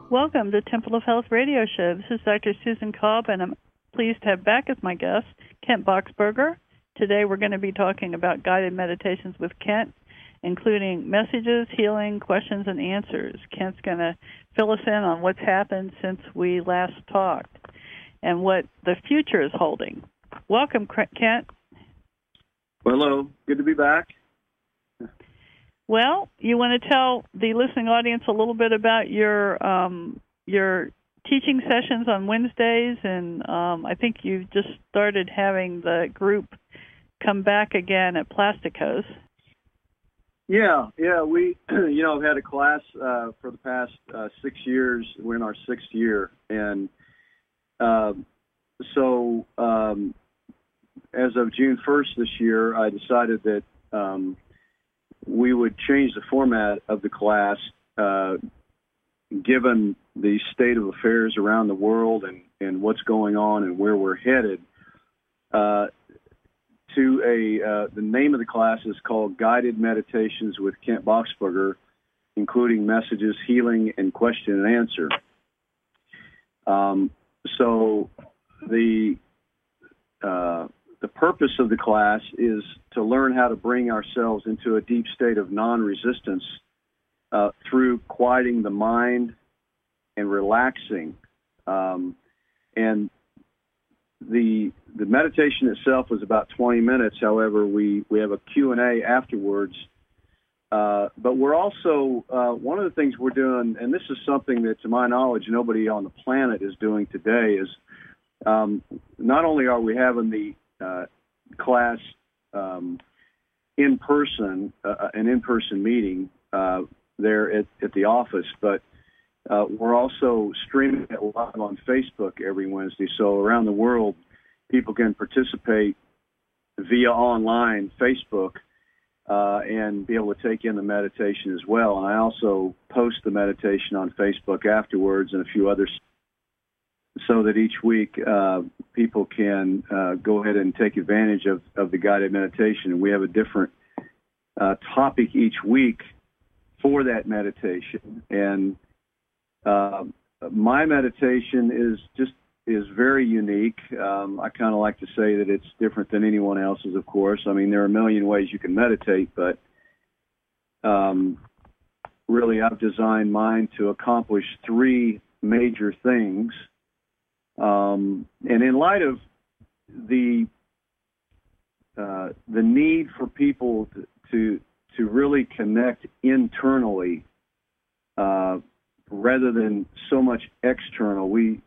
Welcome to Temple of Health Radio Show. This is Dr. Susan Cobb, and I'm pleased to have back as my guest Kent Boxberger. Today we're going to be talking about guided meditations with Kent, including messages, healing, questions, and answers. Kent's going to fill us in on what's happened since we last talked and what the future is holding. Welcome, Kent. Hello. Good to be back. Well, you want to tell the listening audience a little bit about your teaching sessions on Wednesdays, and I think you just started having the group come back again at Plasticos. Yeah, we, I've had a class for the past 6 years. We're in our 6th year, and so as of June 1st this year, I decided that we would change the format of the class, given the state of affairs around the world and what's going on and where we're headed. The name of the class is called Guided Meditations with Kent Boxberger, including messages, healing, and question and answer. So the purpose of the class is to learn how to bring ourselves into a deep state of non-resistance through quieting the mind and relaxing. And the meditation itself was about 20 minutes. However, we have a Q&A afterwards. But we're also, one of the things we're doing, and this is something that, to my knowledge, nobody on the planet is doing today, is not only are we having the class in person, an in-person meeting there at the office, but we're also streaming it live on Facebook every Wednesday. So around the world, people can participate via online Facebook and be able to take in the meditation as well. And I also post the meditation on Facebook afterwards and a few others, so that each week people can go ahead and take advantage of the guided meditation. And we have a different topic each week for that meditation. And my meditation is very unique. I kind of like to say that it's different than anyone else's, of course. I mean, there are a million ways you can meditate, but really I've designed mine to accomplish 3 major things. And in light of the need for people to really connect internally rather than so much external, we're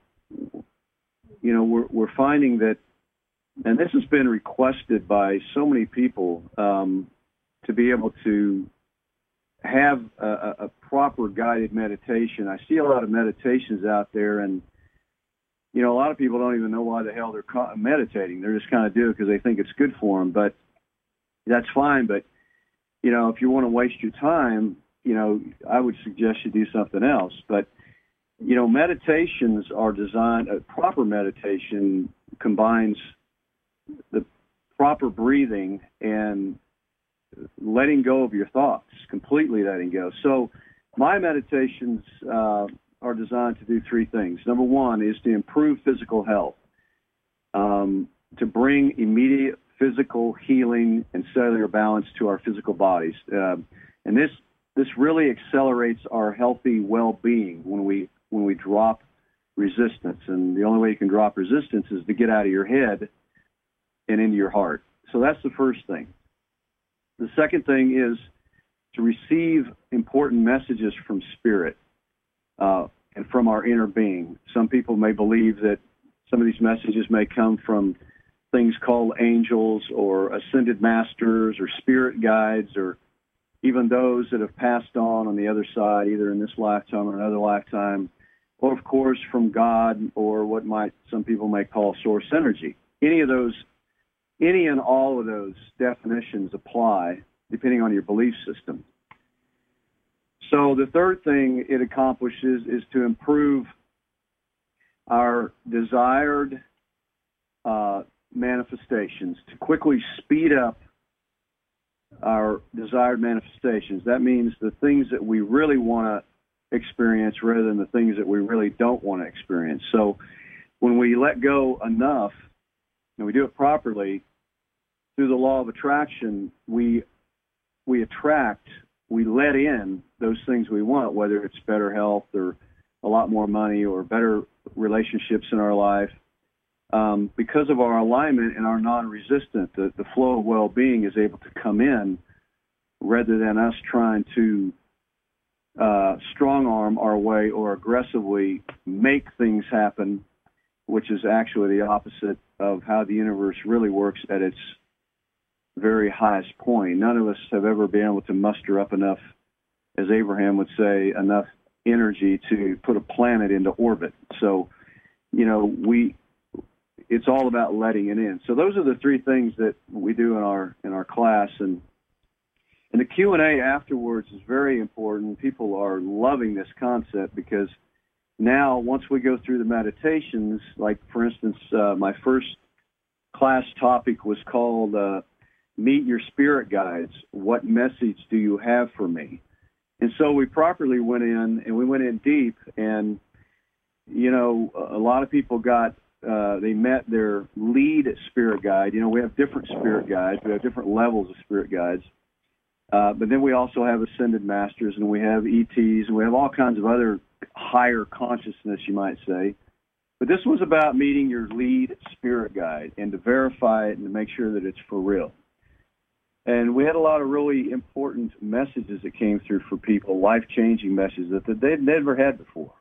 finding that, and this has been requested by so many people, to be able to have a proper guided meditation. I see a lot of meditations out there, and a lot of people don't even know why the hell they're meditating. They're just kind of do it because they think it's good for them. But that's fine. But, if you want to waste your time, I would suggest you do something else. But, meditations are designed, proper meditation combines the proper breathing and letting go of your thoughts, completely letting go. So my meditations are designed to do 3 things. Number 1 is to improve physical health, to bring immediate physical healing and cellular balance to our physical bodies. And this really accelerates our healthy well-being when we drop resistance. And the only way you can drop resistance is to get out of your head and into your heart. So that's the first thing. The second thing is to receive important messages from Spirit. And from our inner being. Some people may believe that some of these messages may come from things called angels or ascended masters or spirit guides, or even those that have passed on the other side, either in this lifetime or another lifetime, or of course from God, or what some people may call source energy. Any and all of those definitions apply depending on your belief system. So the third thing it accomplishes is to improve our desired manifestations, to quickly speed up our desired manifestations. That means the things that we really want experience rather than the things that we really don't want to experience. So when we let go enough and we do it properly, through the law of attraction, we attract, we let in those things we want, whether it's better health or a lot more money or better relationships in our life. Because of our alignment and our non-resistant, the flow of well-being is able to come in rather than us trying to strong-arm our way or aggressively make things happen, which is actually the opposite of how the universe really works at its very highest point. None of us have ever been able to muster up enough, as Abraham would say, enough energy to put a planet into orbit. So, it's all about letting it in. So those are the three things that we do in our class, and the Q&A afterwards is very important. People are loving this concept because now once we go through the meditations, like for instance, my first class topic was called Meet Your Spirit Guides. What message do you have for me? And so we properly went in, and we went in deep, and a lot of people they met their lead spirit guide. We have different spirit guides. We have different levels of spirit guides. But then we also have ascended masters, and we have ETs, and we have all kinds of other higher consciousness, you might say. But this was about meeting your lead spirit guide and to verify it and to make sure that it's for real. And we had a lot of really important messages that came through for people, life-changing messages that they'd never had before.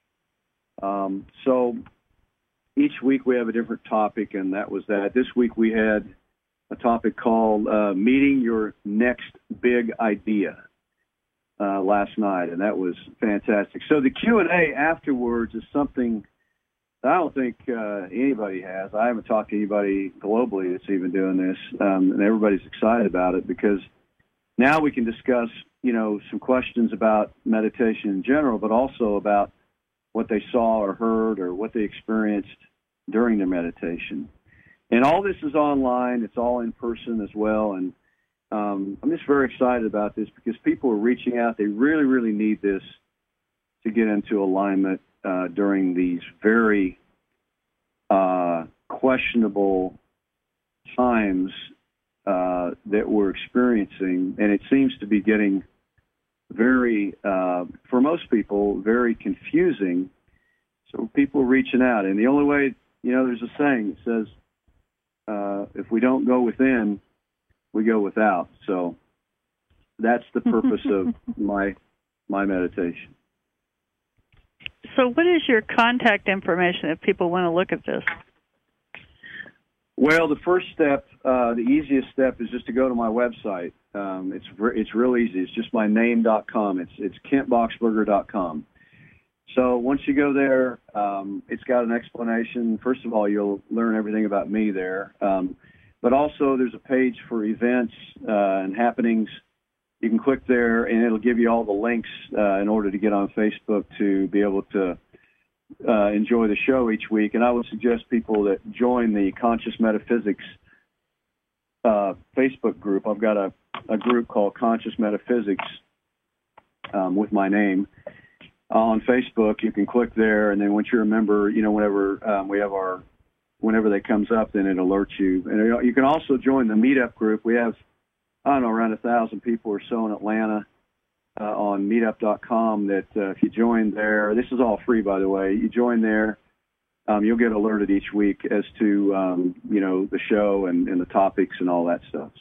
So each week we have a different topic, and that was that. This week we had a topic called Meeting Your Next Big Idea last night, and that was fantastic. So the Q&A afterwards is something I don't think anybody has. I haven't talked to anybody globally that's even doing this, and everybody's excited about it because now we can discuss, some questions about meditation in general, but also about what they saw or heard or what they experienced during their meditation. And all this is online. It's all in person as well. And I'm just very excited about this because people are reaching out. They really, really need this to get into alignment during these very questionable times that we're experiencing. And it seems to be getting very, for most people, very confusing. So people are reaching out. And the only way, there's a saying that says, if we don't go within, we go without. So that's the purpose of my meditation. So what is your contact information if people want to look at this? Well, the first step, the easiest step, is just to go to my website. It's real easy. It's just my name.com. It's kentboxberger.com. So once you go there, it's got an explanation. First of all, you'll learn everything about me there. But also there's a page for events and happenings. You can click there, and it'll give you all the links in order to get on Facebook to be able to enjoy the show each week. And I would suggest people that join the Conscious Metaphysics Facebook group. I've got a group called Conscious Metaphysics with my name on Facebook. You can click there, and then once you're a member, whenever we have whenever that comes up, then it alerts you. And you can also join the meetup group. We have, around 1,000 people or so in Atlanta on meetup.com that if you join there, this is all free, by the way, you join there, you'll get alerted each week as to, the show and the topics and all that stuff.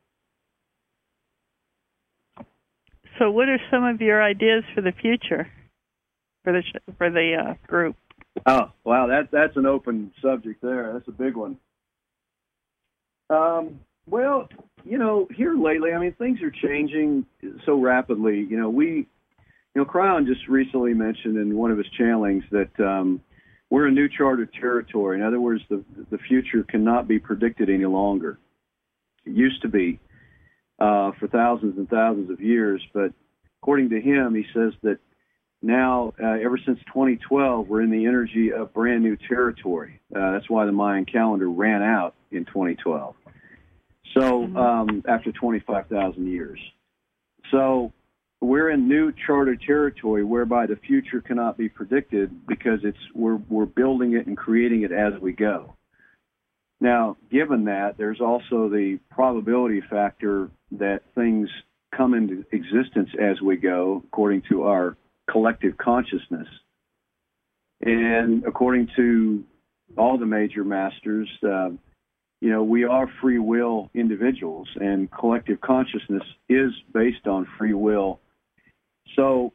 So what are some of your ideas for the future for the group? Oh, wow, that's an open subject there. That's a big one. Well, here lately, things are changing so rapidly. Cryon just recently mentioned in one of his channelings that we're in new charted territory. In other words, the future cannot be predicted any longer. It used to be for thousands and thousands of years, but according to him, he says that now, ever since 2012, we're in the energy of brand new territory. That's why the Mayan calendar ran out in 2012. So after 25,000 years. So we're in new charted territory whereby the future cannot be predicted because we're building it and creating it as we go. Now, given that, there's also the probability factor that things come into existence as we go, according to our collective consciousness. And according to all the major masters, we are free will individuals, and collective consciousness is based on free will. So,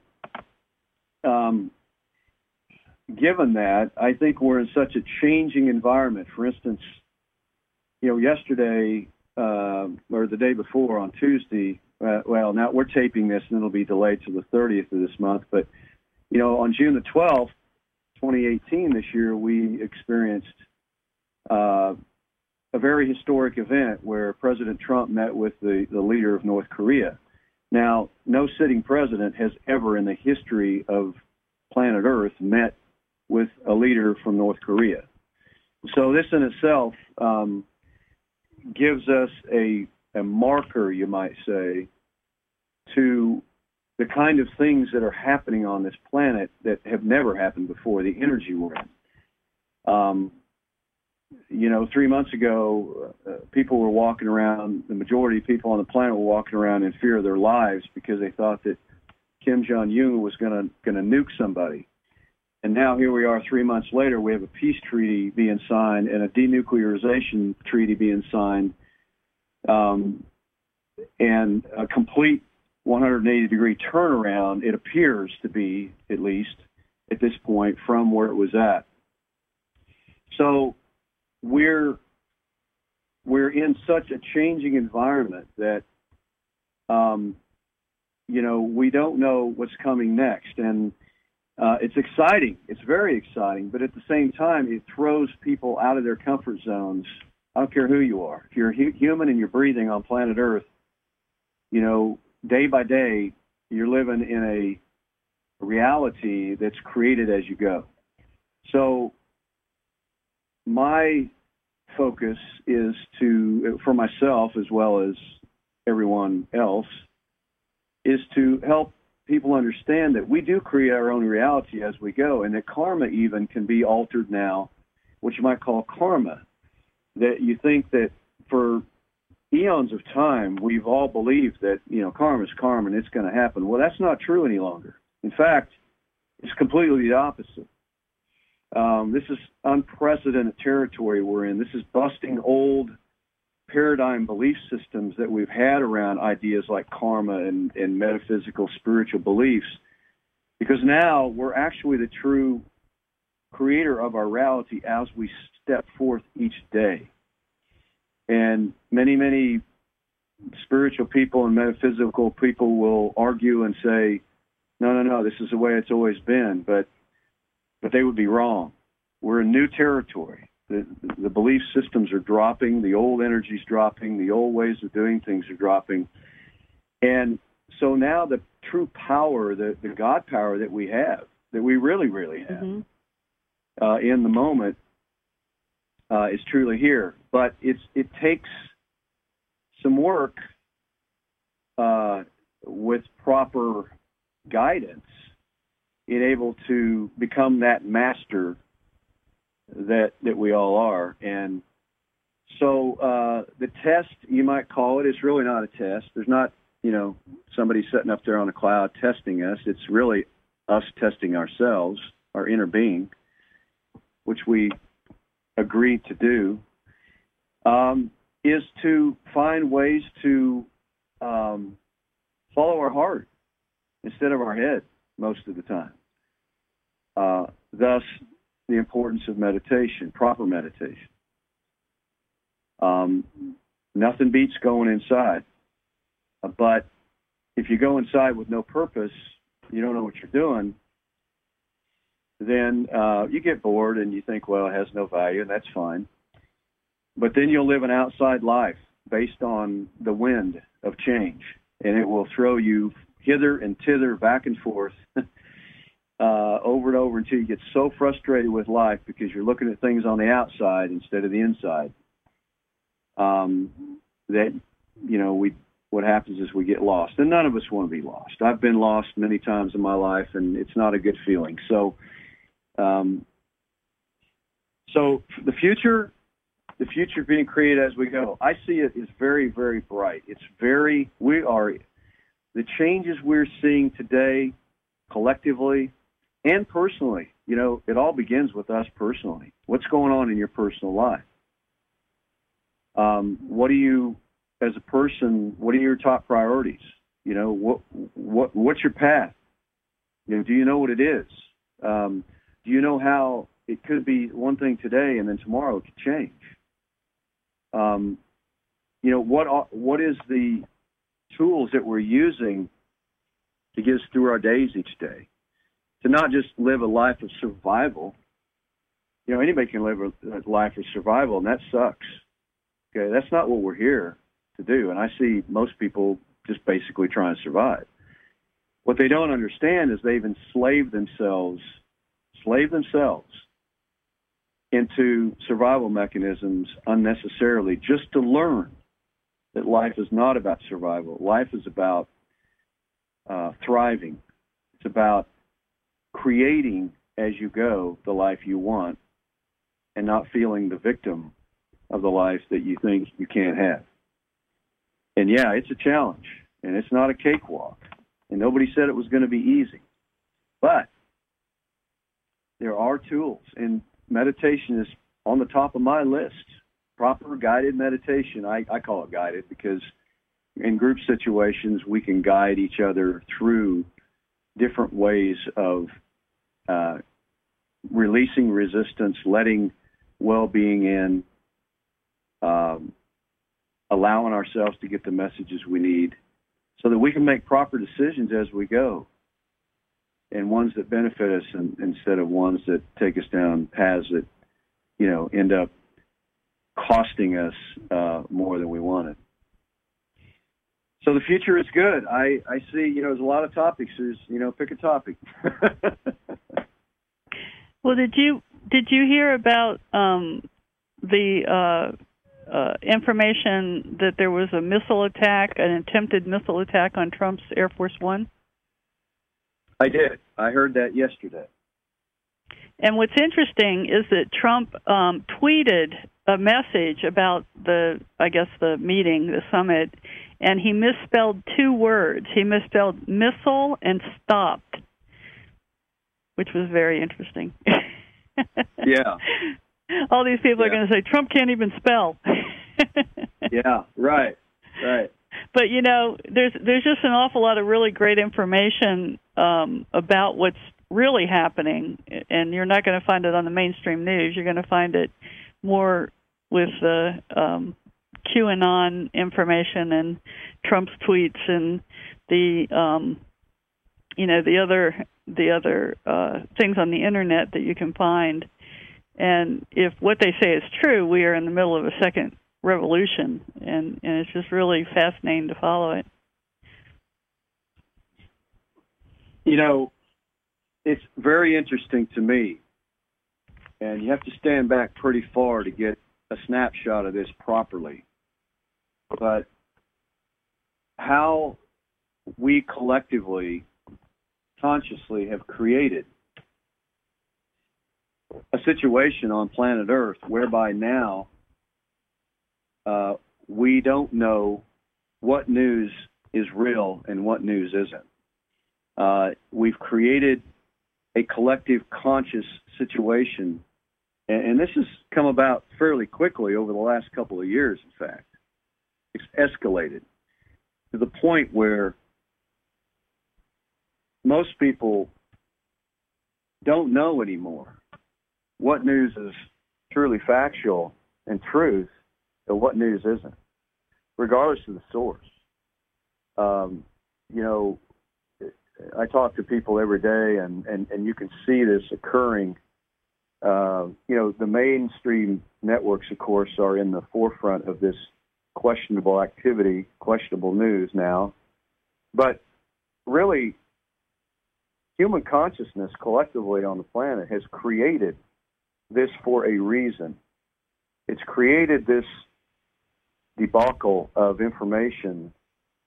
given that, I think we're in such a changing environment. For instance, yesterday or the day before on Tuesday, now we're taping this and it'll be delayed to the 30th of this month, but, on June the 12th, 2018, this year, we experienced a very historic event where President Trump met with the leader of North Korea. Now, no sitting president has ever in the history of planet Earth met with a leader from North Korea. So this in itself gives us a marker, you might say, to the kind of things that are happening on this planet that have never happened before, the energy we're in. 3 months ago, people were walking around, the majority of people on the planet were walking around in fear of their lives because they thought that Kim Jong-un was going to nuke somebody. And now here we are 3 months later, we have a peace treaty being signed and a denuclearization treaty being signed, and a complete 180-degree turnaround, it appears to be, at least at this point, from where it was at. So we're in such a changing environment that, we don't know what's coming next. And it's exciting. It's very exciting. But at the same time, it throws people out of their comfort zones. I don't care who you are. If you're human and you're breathing on planet Earth, day by day, you're living in a reality that's created as you go. So my focus is for myself as well as everyone else, is to help people understand that we do create our own reality as we go, and that karma even can be altered now, what you might call karma. That you think that for eons of time, we've all believed that, karma is karma and it's going to happen. Well, that's not true any longer. In fact, it's completely the opposite. This is unprecedented territory we're in. This is busting old paradigm belief systems that we've had around ideas like karma and metaphysical spiritual beliefs, because now we're actually the true creator of our reality as we step forth each day. And many, many spiritual people and metaphysical people will argue and say, no, this is the way it's always been, but they would be wrong. We're in new territory. The belief systems are dropping, the old energy's dropping, the old ways of doing things are dropping. And so now the true power, the God power that we have, that we really, really have, in the moment, is truly here. But it takes some work with proper guidance in able to become that master that we all are. And so the test, you might call it, is really not a test. There's not, somebody sitting up there on a cloud testing us. It's really us testing ourselves, our inner being, which we agreed to do, is to find ways to follow our heart instead of our head most of the time. Thus, the importance of meditation, proper meditation. Nothing beats going inside. But if you go inside with no purpose, you don't know what you're doing, then you get bored and you think, well, it has no value, and that's fine. But then you'll live an outside life based on the wind of change, and it will throw you hither and thither, back and forth, over and over until you get so frustrated with life because you're looking at things on the outside instead of the inside, that, what happens is we get lost. And none of us want to be lost. I've been lost many times in my life, and it's not a good feeling. So the future being created as we go, I see it is very, very bright. The changes we're seeing today collectively and personally, it all begins with us personally. What's going on in your personal life? As a person, what are your top priorities? What's your path? Do you know what it is? Do you know how it could be one thing today and then tomorrow it could change? What is the tools that we're using to get us through our days each day? To not just live a life of survival. Anybody can live a life of survival, and that sucks. Okay, that's not what we're here to do. And I see most people just basically trying to survive. What they don't understand is they've enslaved themselves into survival mechanisms unnecessarily, just to learn that life is not about survival. Life is about thriving. It's about creating as you go the life you want and not feeling the victim of the life that you think you can't have. And yeah, it's a challenge, and it's not a cakewalk, and nobody said it was going to be easy. But there are tools, and meditation is on the top of my list. Proper guided meditation. I call it guided because in group situations we can guide each other through different ways of releasing resistance, letting well-being in, allowing ourselves to get the messages we need so that we can make proper decisions as we go, and ones that benefit us instead of ones that take us down paths that, end up costing us more than we wanted. So the future is good. I see, there's a lot of topics. There's, pick a topic. Well, did you hear about the information that there was a missile attack, an attempted missile attack on Trump's Air Force One? I did. I heard that yesterday. And what's interesting is that Trump tweeted a message about the meeting, the summit, and he misspelled two words. He misspelled missile and stopped, which was very interesting. Yeah. All these people are going to say, Trump can't even spell. Yeah, right. But, there's just an awful lot of really great information about what's really happening, and you're not going to find it on the mainstream news. You're going to find it more with the QAnon information and Trump's tweets and the other things on the internet that you can find. And if what they say is true, we are in the middle of a second revolution, and it's just really fascinating to follow it. It's very interesting to me, and you have to stand back pretty far to get a snapshot of this properly. But how we collectively, consciously have created a situation on planet Earth whereby now we don't know what news is real and what news isn't. We've created a collective conscious situation, and this has come about fairly quickly over the last couple of years, in fact. It's escalated to the point where most people don't know anymore what news is truly factual and truth and what news isn't, regardless of the source. I talk to people every day, and you can see this occurring. The mainstream networks, of course, are in the forefront of this questionable activity, questionable news now. But really, human consciousness collectively on the planet has created this for a reason. It's created this debacle of information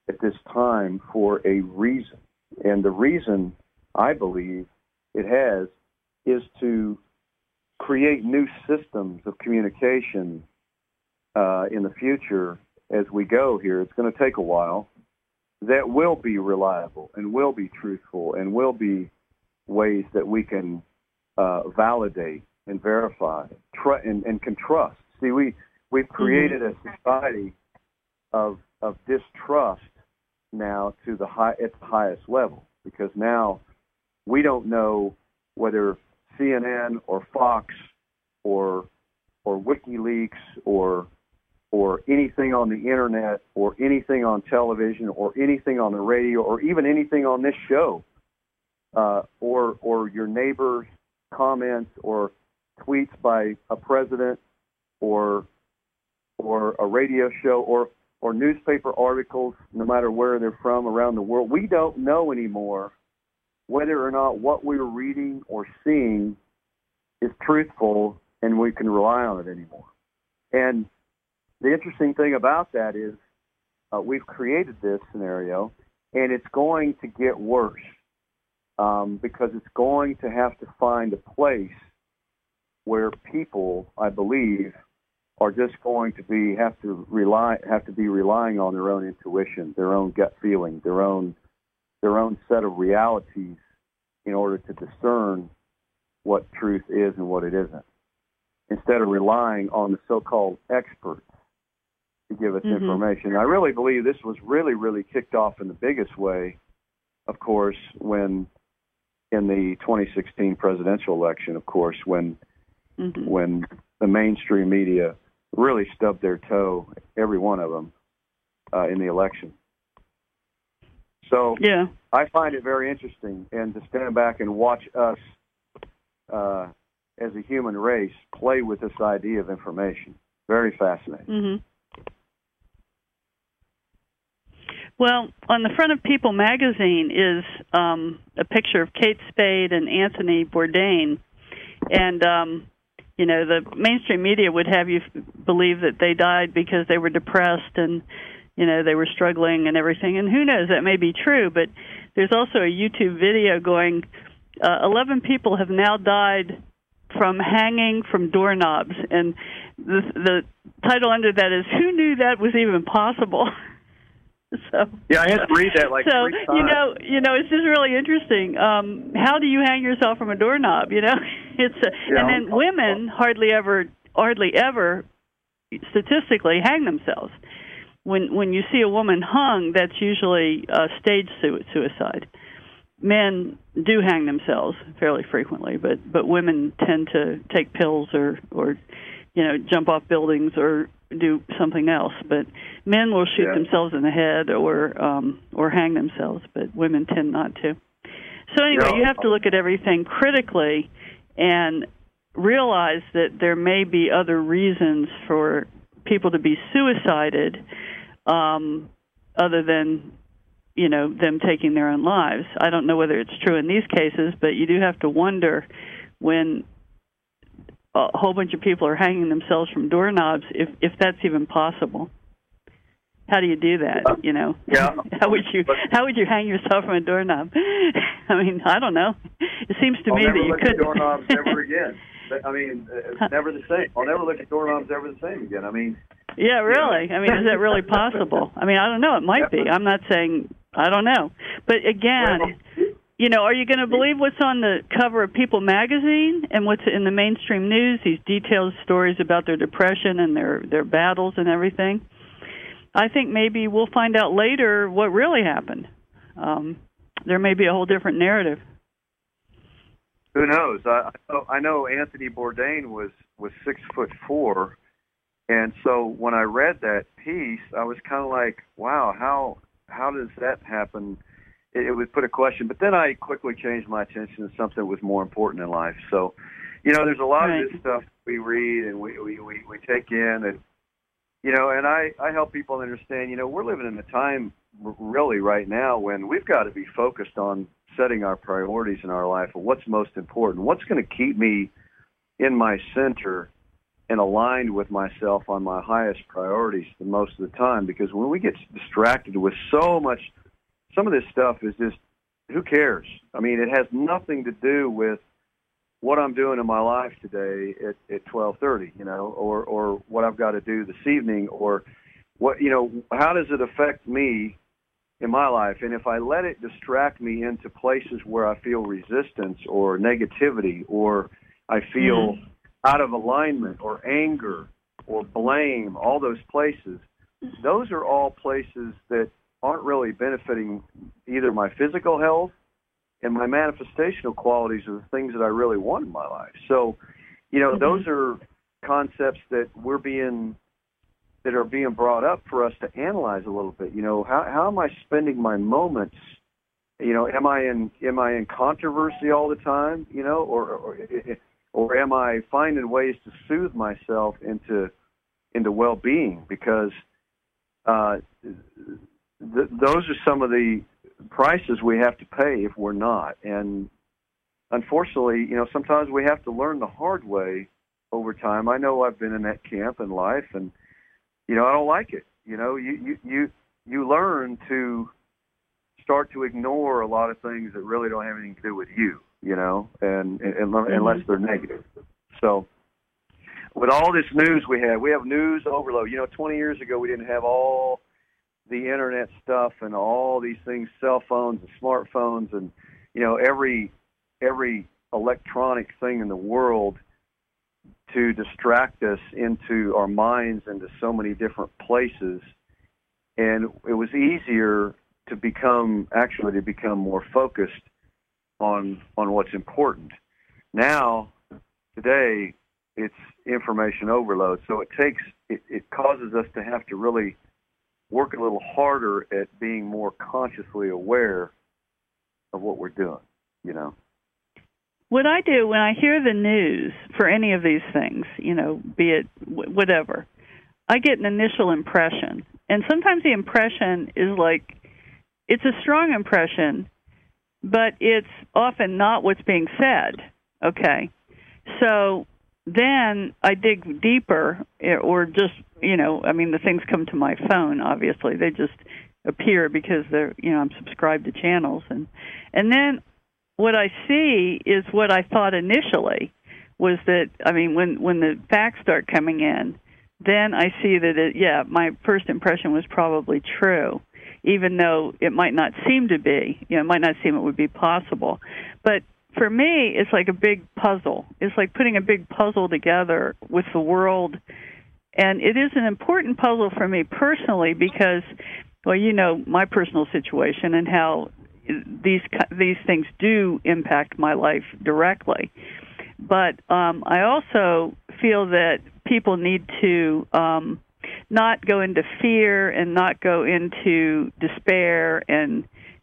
at this time for a reason. And the reason I believe it has is to create new systems of communication in the future as we go here. It's going to take a while, that will be reliable and will be truthful and will be ways that we can validate and verify and can trust. See, we've created a society of distrust now at the highest level, because now we don't know whether CNN or Fox or WikiLeaks or anything on the internet or anything on television or anything on the radio or even anything on this show or your neighbor's comments or tweets by a president or a radio show or newspaper articles, no matter where they're from around the world. We don't know anymore whether or not what we're reading or seeing is truthful and we can rely on it anymore. And the interesting thing about that is we've created this scenario, and it's going to get worse because it's going to have to find a place where people, I believe, are just going to have to be relying on their own intuition, their own gut feeling, their own set of realities in order to discern what truth is and what it isn't, instead of relying on the so-called experts to give us information. I really believe this was really, really kicked off in the biggest way, of course, when in the 2016 presidential election, of course, when the mainstream media really stubbed their toe, every one of them, in the election. So I find it very interesting, and to stand back and watch us as a human race play with this idea of information. Very fascinating. Well, on the front of People magazine is a picture of Kate Spade and Anthony Bourdain. And, the mainstream media would have you believe that they died because they were depressed and, they were struggling and everything. And who knows, that may be true. But there's also a YouTube video going, 11 people have now died from hanging from doorknobs. And the title under that is, who knew that was even possible? So yeah, I had to read that three times. It's just really interesting. How do you hang yourself from a doorknob? And then women hardly ever statistically hang themselves. When you see a woman hung, that's usually staged suicide. Men do hang themselves fairly frequently, but women tend to take pills or jump off buildings or do something else. But men will shoot themselves in the head or hang themselves, but women tend not to. So anyway, you have to look at everything critically and realize that there may be other reasons for people to be suicided other than them taking their own lives. I don't know whether it's true in these cases, but you do have to wonder when a whole bunch of people are hanging themselves from doorknobs, if that's even possible. How do you do that? How would you hang yourself from a doorknob? I mean, I don't know. It seems to me that you could. I'll never look at doorknobs ever again. I mean, it's never the same. I'll never look at doorknobs ever the same again. I mean. Yeah, really. I mean, is that really possible? I mean, I don't know. It might be. I'm not saying I don't know. But again, are you going to believe what's on the cover of People magazine and what's in the mainstream news, these detailed stories about their depression and their battles and everything? I think maybe we'll find out later what really happened. There may be a whole different narrative. Who knows? I know Anthony Bourdain was 6'4", and so when I read that piece, I was kind of like, wow, how does that happen? It would put a question, but then I quickly changed my attention to something that was more important in life. So, there's a lot of this stuff we read and we take in, and and I help people understand. We're living in a time really right now when we've got to be focused on setting our priorities in our life and what's most important, what's going to keep me in my center and aligned with myself on my highest priorities the most of the time. Because when we get distracted with so much, some of this stuff is just, who cares? I mean, it has nothing to do with what I'm doing in my life today at 12:30, or what I've got to do this evening, or what, how does it affect me in my life? And if I let it distract me into places where I feel resistance or negativity, or I feel out of alignment or anger or blame, all those places, those are all places that aren't really benefiting either my physical health and my manifestational qualities are the things that I really want in my life. So, those are concepts that are being brought up for us to analyze a little bit. How am I spending my moments? Am I in controversy all the time? Or am I finding ways to soothe myself into well-being? Because those are some of the prices we have to pay if we're not. And unfortunately, sometimes we have to learn the hard way over time. I know I've been in that camp in life, and I don't like it. You learn to start to ignore a lot of things that really don't have anything to do with you, and unless they're negative. So with all this news we have news overload. 20 years ago, we didn't have all the internet stuff and all these things, cell phones and smartphones, and every electronic thing in the world to distract us into our minds into so many different places. And it was easier to become more focused on what's important. Now, today, it's information overload. So it causes us to have to really work a little harder at being more consciously aware of what we're doing, What I do when I hear the news for any of these things, be it whatever, I get an initial impression. And sometimes the impression is it's a strong impression, but it's often not what's being said, okay? So then I dig deeper, or just, the things come to my phone, obviously. They just appear because they're, I'm subscribed to channels. And then what I see is what I thought initially was that, when the facts start coming in, then I see that, my first impression was probably true, even though it might not seem to be. It might not seem it would be possible. But for me, it's like a big puzzle. It's like putting a big puzzle together with the world. And it is an important puzzle for me personally because, my personal situation and how these things do impact my life directly. But I also feel that people need to not go into fear and not go into despair and,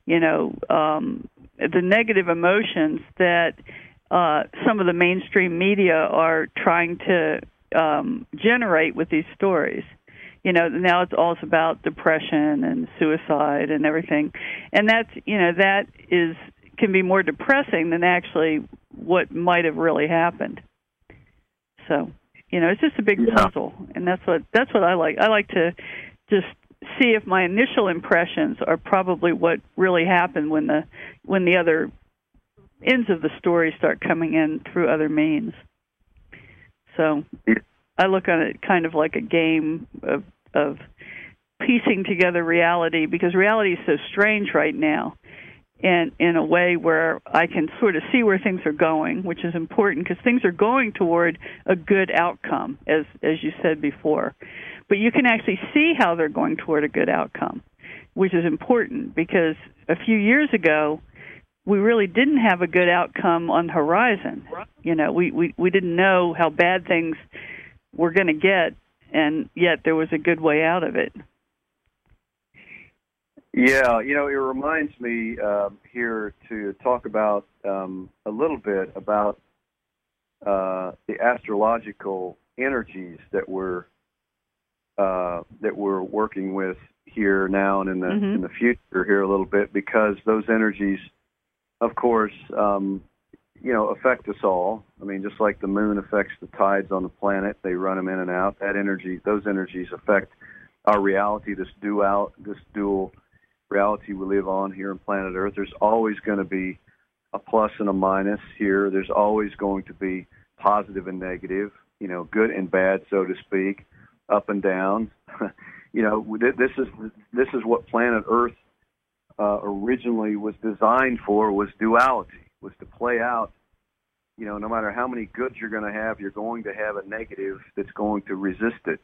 the negative emotions that some of the mainstream media are trying to generate with these stories. Now it's all about depression and suicide and everything. And that's, that can be more depressing than actually what might have really happened. So, it's just a big puzzle, and that's what I like. I like to just see if my initial impressions are probably what really happened when the other ends of the story start coming in through other means. So I look on it kind of like a game of piecing together reality, because reality is so strange right now, and in a way where I can sort of see where things are going, which is important because things are going toward a good outcome, as you said before. But you can actually see how they're going toward a good outcome, which is important because a few years ago, we really didn't have a good outcome on the horizon. We didn't know how bad things were going to get, and yet there was a good way out of it. Yeah, it reminds me here to talk about a little bit about the astrological energies that we're working with here now and in the future here a little bit, because those energies, of course, affect us all. I mean, just like the moon affects the tides on the planet, they run them in and out. Those energies affect our reality, this dual reality we live on here on planet Earth. There's always going to be a plus and a minus here. There's always going to be positive and negative, good and bad, so to speak, up and down. This is what planet Earth originally was designed for, was duality, was to play out. No matter how many goods you're going to have, you're going to have a negative that's going to resist it.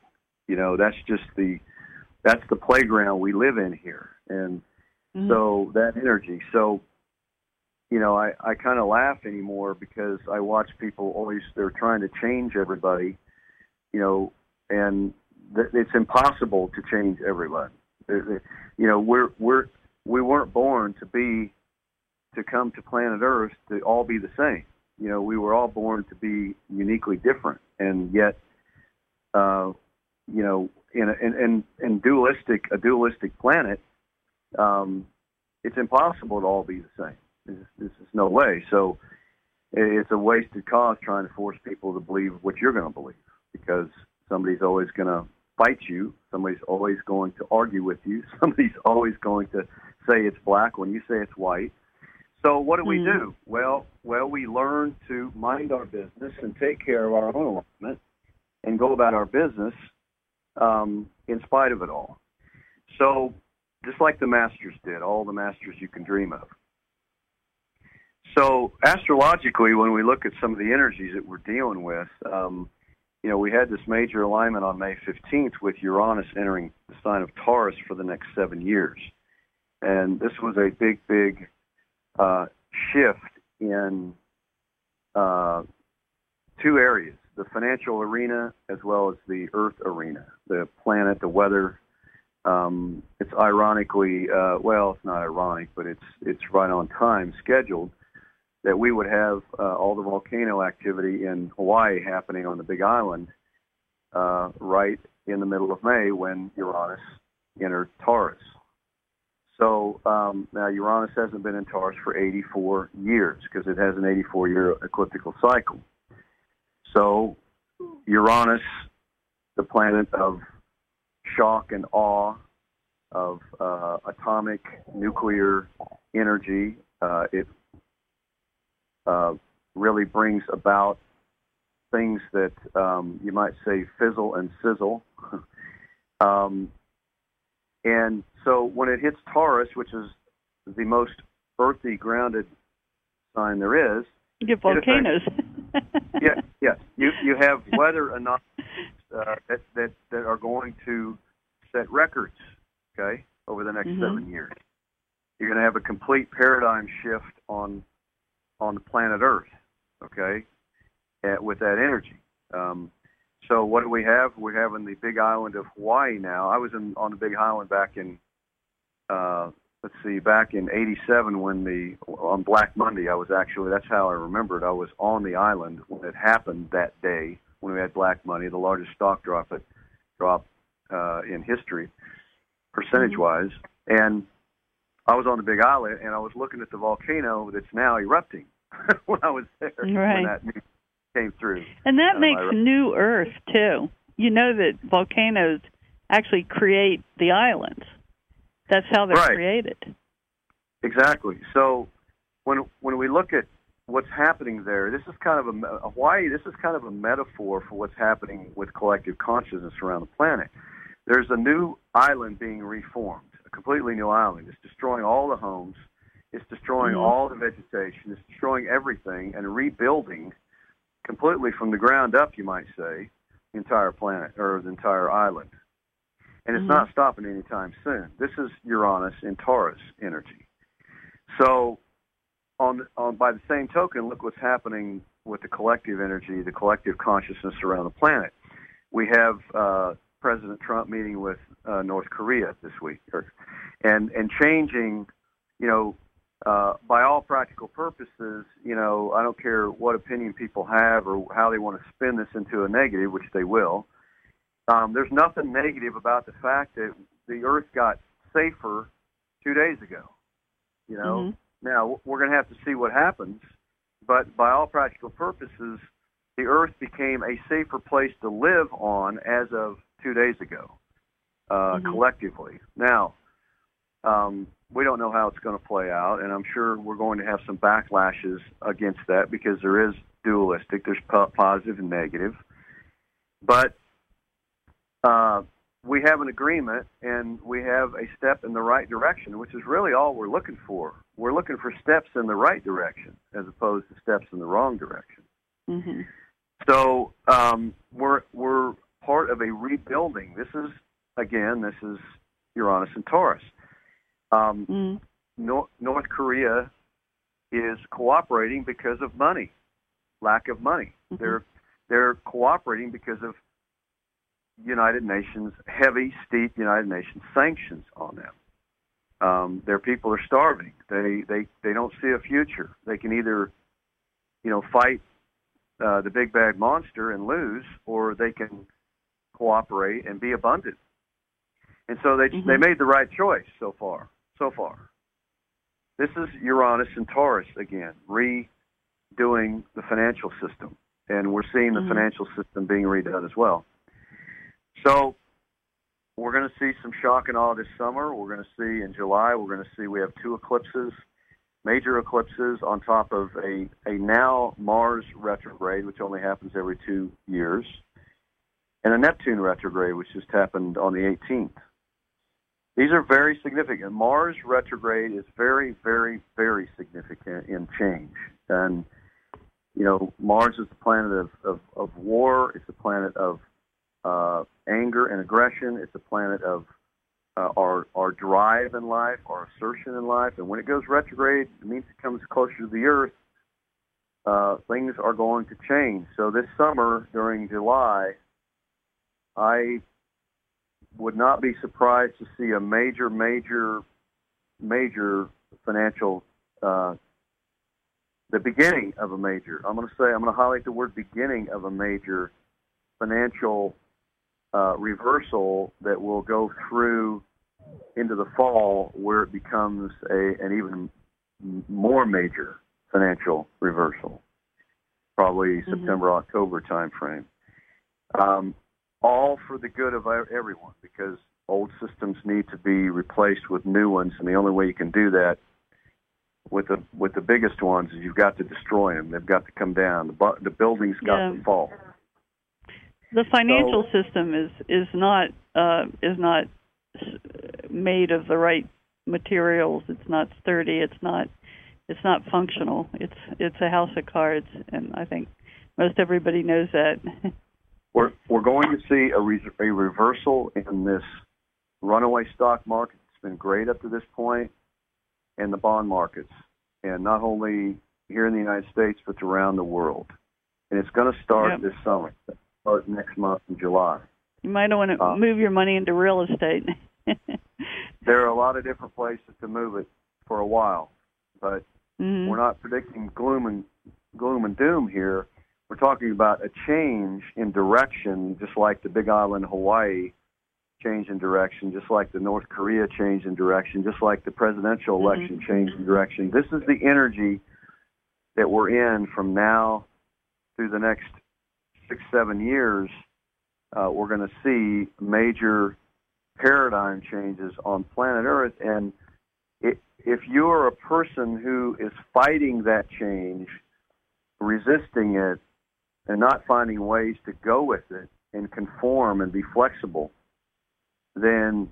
That's the playground we live in here. And so that energy. So, I kind of laugh anymore because I watch people they're trying to change everybody, and it's impossible to change everybody. We weren't born to come to planet Earth to all be the same. We were all born to be uniquely different, and yet, in a dualistic planet, it's impossible to all be the same. This is no way. So it's a wasted cause trying to force people to believe what you're going to believe, because somebody's always going to fight you. Somebody's always going to argue with you. Somebody's always going to say it's black when you say it's white. So what do we do? Well, we learn to mind our business and take care of our own alignment and go about our business in spite of it all. So just like the masters did, all the masters you can dream of. So astrologically, when we look at some of the energies that we're dealing with, we had this major alignment on May 15th with Uranus entering the sign of Taurus for the next 7 years. And this was a big shift in two areas, the financial arena as well as the earth arena, the planet, the weather. It's ironically, it's not ironic, but it's right on time scheduled that we would have all the volcano activity in Hawaii happening on the Big Island right in the middle of May when Uranus entered Taurus. So now Uranus hasn't been in Taurus for 84 years because it has an 84-year ecliptical cycle. So Uranus, the planet of shock and awe, of atomic nuclear energy, it really brings about things that you might say fizzle and sizzle. And so when it hits Taurus, which is the most earthy, grounded sign there is, you get volcanoes. Yes. You have weather anomalies that are going to set records, okay, over the next 7 years. You're going to have a complete paradigm shift on the planet Earth, okay, with that energy. So what do we have? We're having the Big Island of Hawaii now. I was on the Big Island back in back in '87 on Black Monday. That's how I remember it. I was on the island when it happened that day when we had Black Monday, the largest stock drop in history, percentage-wise. And I was on the Big Island, and I was looking at the volcano that's now erupting when I was there. Right. When that news came through. And that makes new Earth, too. You know that volcanoes actually create the islands. That's how they're created. Exactly. So when we look at what's happening there, this is kind of Hawaii. This is kind of a metaphor for what's happening with collective consciousness around the planet. There's a new island being reformed, a completely new island. It's destroying all the homes. It's destroying all the vegetation. It's destroying everything and rebuilding completely from the ground up, you might say, the entire planet or the entire island. And it's not stopping anytime soon. This is Uranus in Taurus energy. So by the same token, look what's happening with the collective energy, the collective consciousness around the planet. We have President Trump meeting with North Korea this week, and changing, by all practical purposes, I don't care what opinion people have or how they want to spin this into a negative, which they will. There's nothing negative about the fact that the Earth got safer 2 days ago. Now we're going to have to see what happens but by all practical purposes, the Earth became a safer place to live on as of 2 days ago, collectively. Now, we don't know how it's going to play out, and I'm sure we're going to have some backlashes against that because there is dualistic. There's positive and negative. But we have an agreement, and we have a step in the right direction, which is really all we're looking for. We're looking for steps in the right direction as opposed to steps in the wrong direction. Mm-hmm. So we're part of a rebuilding. This is Uranus and Taurus. North Korea is cooperating because of money, lack of money. Mm-hmm. They're cooperating because of United Nations, heavy, steep United Nations sanctions on them. Their people are starving. They don't see a future. They can either, fight the big bad monster and lose, or they can cooperate and be abundant. And so they made the right choice so far. This is Uranus and Taurus again, redoing the financial system. And we're seeing the financial system being redone as well. So we're going to see some shock and awe this summer. We're going to see in July, we have 2 eclipses, major eclipses on top of a now Mars retrograde, which only happens every 2 years, and a Neptune retrograde, which just happened on the 18th. These are very significant. Mars retrograde is very, very, very significant in change. And, Mars is the planet of war. It's a planet of anger and aggression. It's a planet of our drive in life, our assertion in life. And when it goes retrograde, it means it comes closer to the Earth. Things are going to change. So this summer, during July, I would not be surprised to see a major financial, the beginning of a major. I'm going to highlight the word beginning of a major financial reversal that will go through into the fall, where it becomes an even more major financial reversal, probably September, October timeframe. All for the good of everyone, because old systems need to be replaced with new ones, and the only way you can do that with the biggest ones is you've got to destroy them. They've got to come down. The buildings got to fall. The financial system is not made of the right materials. It's not sturdy. It's not functional. It's a house of cards, and I think most everybody knows that. We're going to see a reversal in this runaway stock market. It's been great up to this point, and the bond markets, and not only here in the United States but around the world. And it's going to start this summer. Start next month in July. You might want to move your money into real estate. There are a lot of different places to move it for a while, but we're not predicting gloom and doom here. We're talking about a change in direction, just like the Big Island, Hawaii, change in direction, just like the North Korea change in direction, just like the presidential election change in direction. This is the energy that we're in from now through the next 6-7 years. We're going to see major paradigm changes on planet Earth. And if you're a person who is fighting that change, resisting it, and not finding ways to go with it and conform and be flexible, then,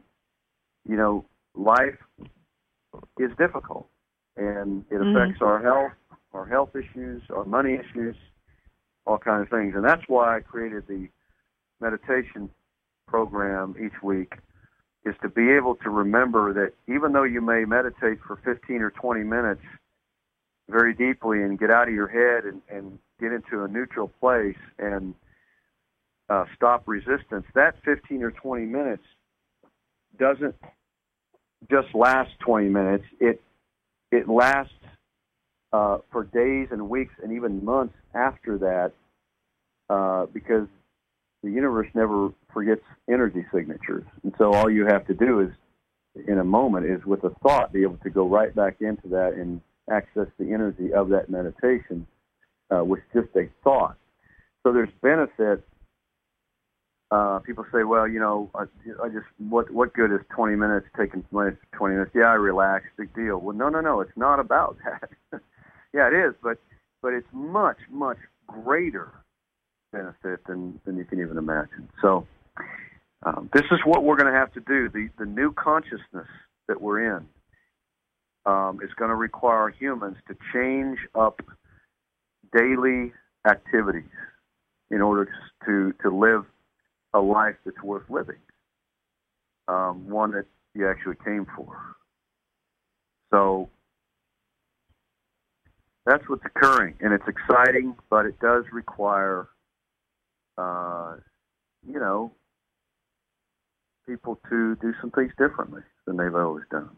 life is difficult. And it affects our health issues, our money issues, all kinds of things. And that's why I created the meditation program each week, is to be able to remember that even though you may meditate for 15 or 20 minutes very deeply and get out of your head and get into a neutral place and stop resistance, that 15 or 20 minutes doesn't just last 20 minutes. It lasts for days and weeks and even months after that, because the universe never forgets energy signatures. And so all you have to do is, in a moment, is with a thought, be able to go right back into that and access the energy of that meditation with just a thought. So there's benefit. People say, well, I just what good is 20 minutes taking 20 minutes? Yeah, I relax, big deal. Well, no, it's not about that. Yeah, it is, but it's much greater benefit than you can even imagine. So this is what we're going to have to do. The new consciousness that we're in is going to require humans to change up daily activities in order to live a life that's worth living, one that you actually came for. So that's what's occurring, and it's exciting, but it does require, people to do some things differently than they've always done.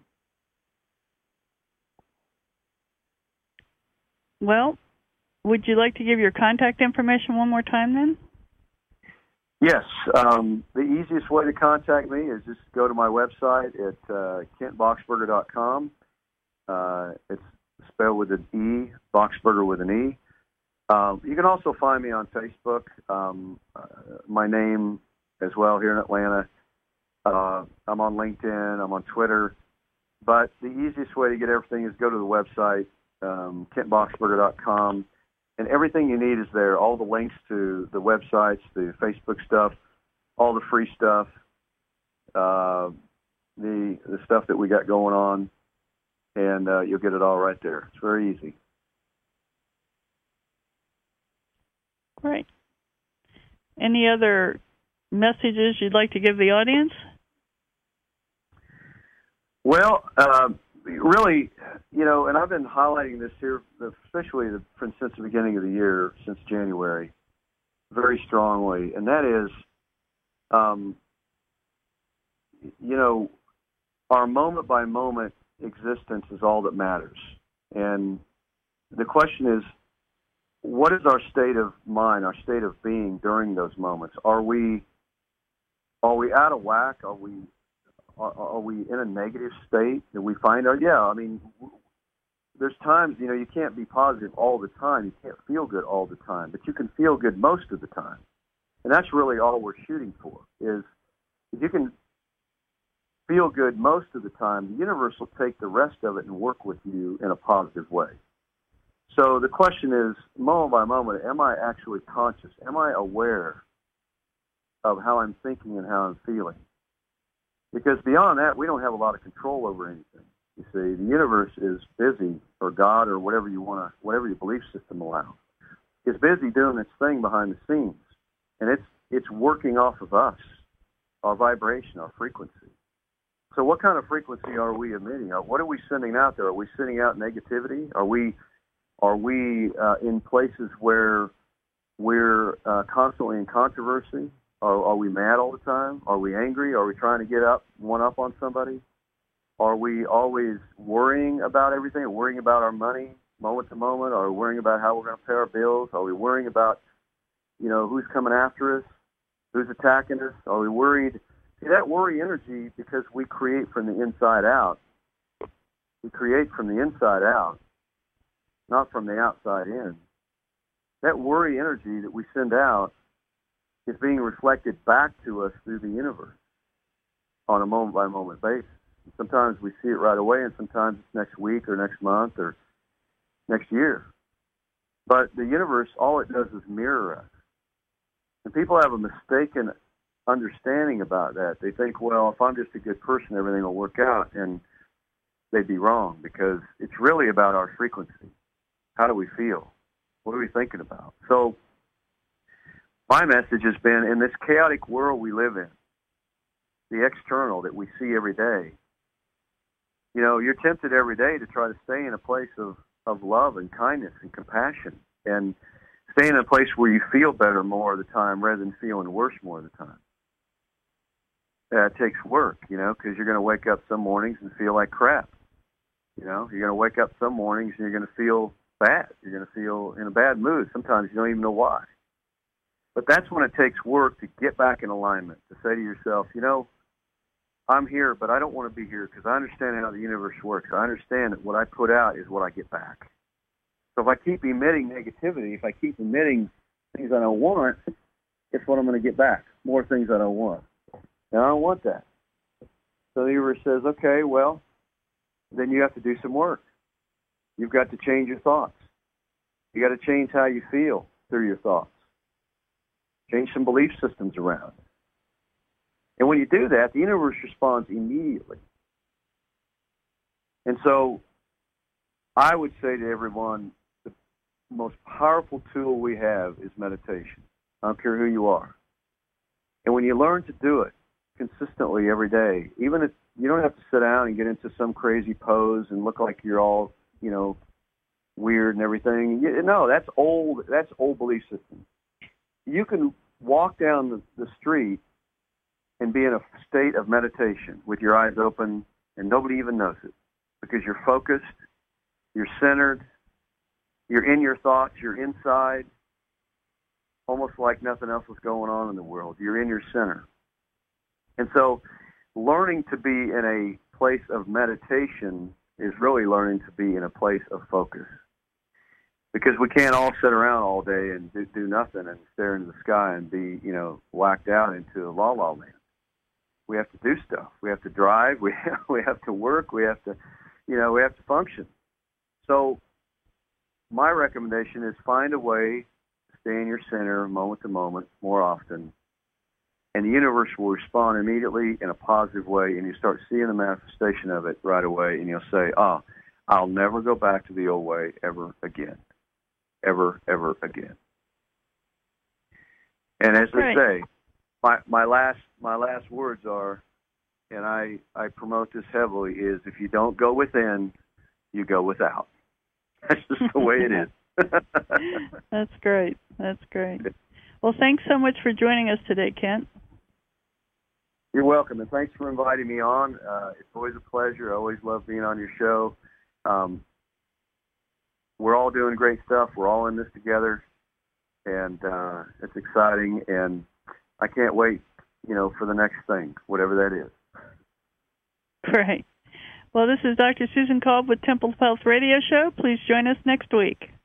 Well, would you like to give your contact information one more time then? Yes. The easiest way to contact me is just go to my website at kentboxberger.com. It's spelled with an E, Boxberger with an E. You can also find me on Facebook, my name as well here in Atlanta. I'm on LinkedIn, I'm on Twitter. But the easiest way to get everything is go to the website, kentboxberger.com. And everything you need is there. All the links to the websites, the Facebook stuff, all the free stuff, the stuff that we got going on, and you'll get it all right there. It's very easy. Great. Any other messages you'd like to give the audience? Well, really, and I've been highlighting this here, especially since the beginning of the year, since January, very strongly, and that is, our moment-by-moment existence is all that matters. And the question is, what is our state of mind, our state of being during those moments? Are we out of whack? Are we in a negative state that we find our, there's times, you can't be positive all the time. You can't feel good all the time, but you can feel good most of the time. And that's really all we're shooting for, is if you can feel good most of the time, the universe will take the rest of it and work with you in a positive way. So the question is, moment by moment, am I actually conscious? Am I aware of how I'm thinking and how I'm feeling? Because beyond that, we don't have a lot of control over anything. You see, the universe is busy, or God, or whatever your belief system allows, is busy doing its thing behind the scenes, and it's working off of us, our vibration, our frequency. So, what kind of frequency are we emitting? What are we sending out there? Are we sending out negativity? Are we in places where we're constantly in controversy? Are we mad all the time? Are we angry? Are we trying to get one up on somebody? Are we always worrying about everything, or worrying about our money moment to moment? Are we worrying about how we're going to pay our bills? Are we worrying about, who's coming after us, who's attacking us? Are we worried? See, that worry energy, because we create from the inside out. We create from the inside out, not from the outside in. That worry energy that we send out is being reflected back to us through the universe on a moment-by-moment basis. Sometimes we see it right away, and sometimes it's next week or next month or next year. But the universe, all it does is mirror us. And people have a mistaken understanding about that. They think, well, if I'm just a good person, everything will work out, and they'd be wrong, because it's really about our frequency. How do we feel? What are we thinking about? So my message has been, in this chaotic world we live in, the external that we see every day, you're tempted every day to try to stay in a place of love and kindness and compassion, and stay in a place where you feel better more of the time rather than feeling worse more of the time. It takes work, because you're going to wake up some mornings and feel like crap. You're going to wake up some mornings and you're going to feel bad. You're going to feel in a bad mood. Sometimes you don't even know why. But that's when it takes work to get back in alignment, to say to yourself, I'm here, but I don't want to be here, because I understand how the universe works. I understand that what I put out is what I get back. So if I keep emitting negativity, if I keep emitting things I don't want, guess what I'm going to get back? More things I don't want. And I don't want that. So the universe says, okay, well, then you have to do some work. You've got to change your thoughts. You got to change how you feel through your thoughts. Change some belief systems around. And when you do that, the universe responds immediately. And so I would say to everyone, the most powerful tool we have is meditation. I don't care who you are. And when you learn to do it consistently every day, even if you don't have to sit down and get into some crazy pose and look like you're all, weird and everything. No, that's old belief system. You can walk down the street and be in a state of meditation with your eyes open and nobody even knows it because you're focused, you're centered, you're in your thoughts, you're inside, almost like nothing else is going on in the world. You're in your center. And so learning to be in a place of meditation is really learning to be in a place of focus. Because we can't all sit around all day and do nothing and stare into the sky and be, whacked out into a la-la land. We have to do stuff. We have to drive. We have to work. We have to, we have to function. So my recommendation is find a way to stay in your center moment to moment more often. And the universe will respond immediately in a positive way, and you start seeing the manifestation of it right away, and you'll say, I'll never go back to the old way ever again. Ever again. And as they say, my last words are, and I promote this heavily, is if you don't go within, you go without. That's just the way it is. That's great. That's great. Well, thanks so much for joining us today, Kent. You're welcome, and thanks for inviting me on. It's always a pleasure. I always love being on your show. We're all doing great stuff. We're all in this together, and it's exciting, and I can't wait, for the next thing, whatever that is. Great. Well, this is Dr. Susan Kolb with Temple Health Radio Show. Please join us next week.